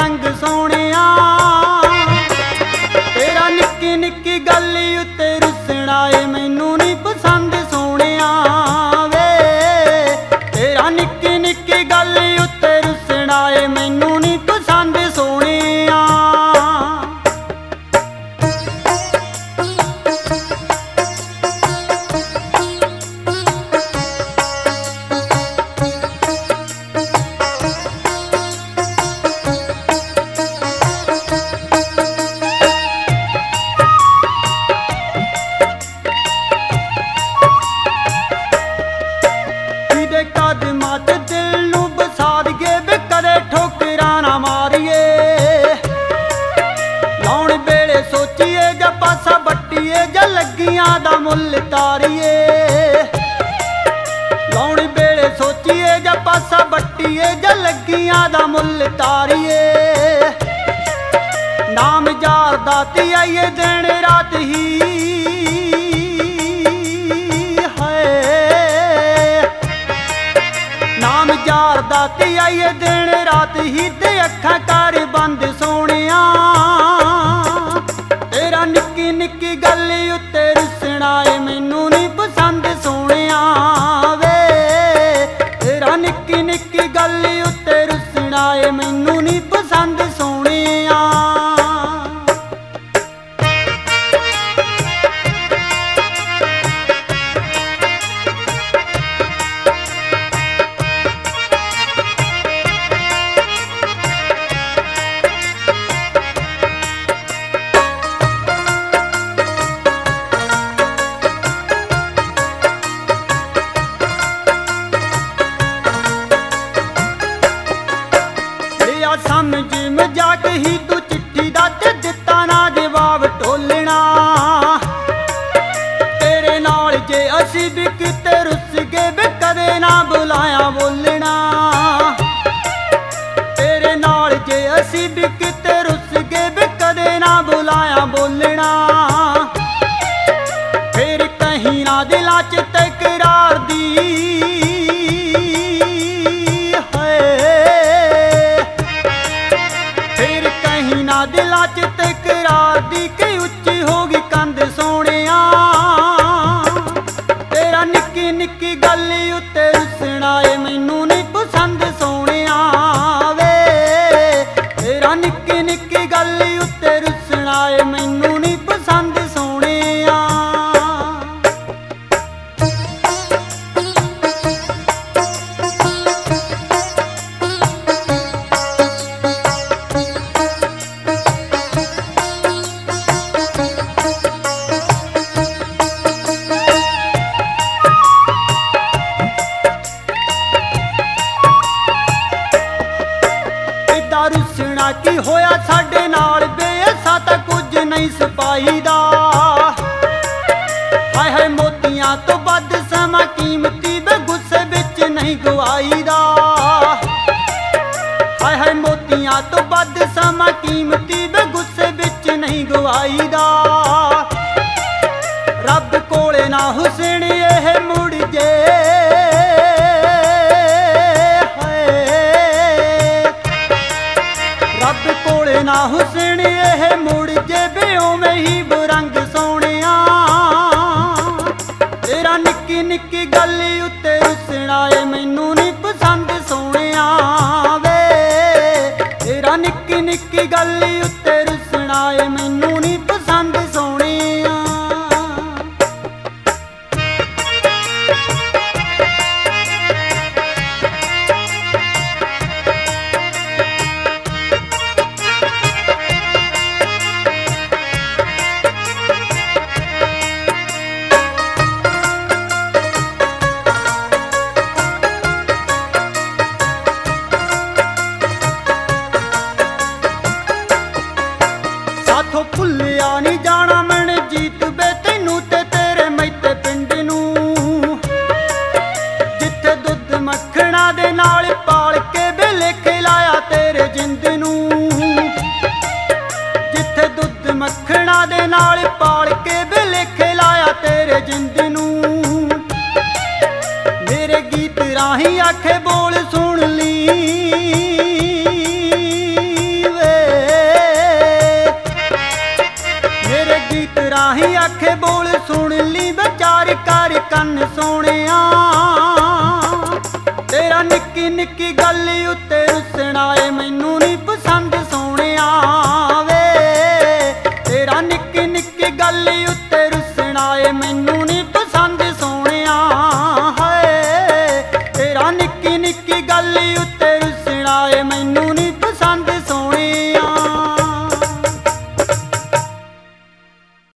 रंग सोहणिया तेरा निक्की निक्की गल उत्ते रुसना ए मैनू नहीं पसंद सोहणिया वे तेरा निक्की निक्की गल उत्ते रुसना ए मैनू नहीं पसंद सोहणिया। लगियां दा मुल तारीए लाउण वेले सोचीए जा पासा बट्टीए जा लगियां दा मुल तारीए नाम जार दाती आइए दिन रात ही है नाम जार दाती आइए दिन रात ही ते अखा कर बंद सोहणिया तेरा निक्की निक्की गल उत्ते रुसना ए मैनू नहीं पसंद सोहणिया वे तेरा निक्की निक्की गल उत्ते रुसना ए मैनू नहीं पसंद सोहणिया। समझ मजाक ही तू चिट्ठी दा ते दिता ना जवाब टोलना तेरे नाल जे असी भी किते रुस गए वे कदे ना बुलाया बोलना तेरे नाल जे असी भी किते रुस गए वे कदे ना बुलाया बोलना फिर कहीं ना दिलां च तकरार दी दिलां च तकरार दी कई उच्ची होगी कंध सोहणिया तेरा निक्की निक्की गल उत्ते रुसना ए मैनू नहीं पसंद सोहणिया वे तेरा निक्की निक्की गल उत्ते रुसना ए मैनू नहीं पसंद सोहणिया। रुसना की होया साडे नाल बेअसा तां कुछ नहीं सिपाही दा हाय हाय मोतियां तो वध समा कीमती वे गुस्से विच नहीं गवाई दा हाय हाय मोतियां तो वध समा कीमती वे गुस्से विच नहीं गवाई दा रब कोले ना हुसैन एह मुड़ जे रब कोले ना हुसैन एह मुड़ जे बेओ में ही बुरंग सोहणिया तेरा निक्की निक्की गल उत्ते रुसना ए मैनू नहीं पसंद सोहणिया वे तेरा निक्की निक्की गल उत्ते रुसना ए मैनू नहीं पसंद सोहणिया। भुलिया नहीं जाना मन जीत बे तैनू ते तेरे मैते पिंड नू जिथे दुध मक्खणा दे नाल पाल के बेले खिलाया तेरे जिंद नू जिथे दुध मक्खणा दे नाल पाल के बेले खिलाया तेरे जिंद नू मेरे गीत राही आखे बोल सुन ली वे ਕੰਨ ਸੋਹਣਿਆ। ਤੇਰਾ ਨਿੱਕੀ ਨਿੱਕੀ ਗੱਲ ਉੱਤੇ ਰੁੱਸਣਾ ਏ ਮੈਨੂੰ ਨਹੀਂ ਪਸੰਦ ਸੋਹਣਿਆ ਵੇ। ਤੇਰਾ ਨਿੱਕੀ ਨਿੱਕੀ ਗੱਲ ਉੱਤੇ ਰੁੱਸਣਾ ਏ ਮੈਨੂੰ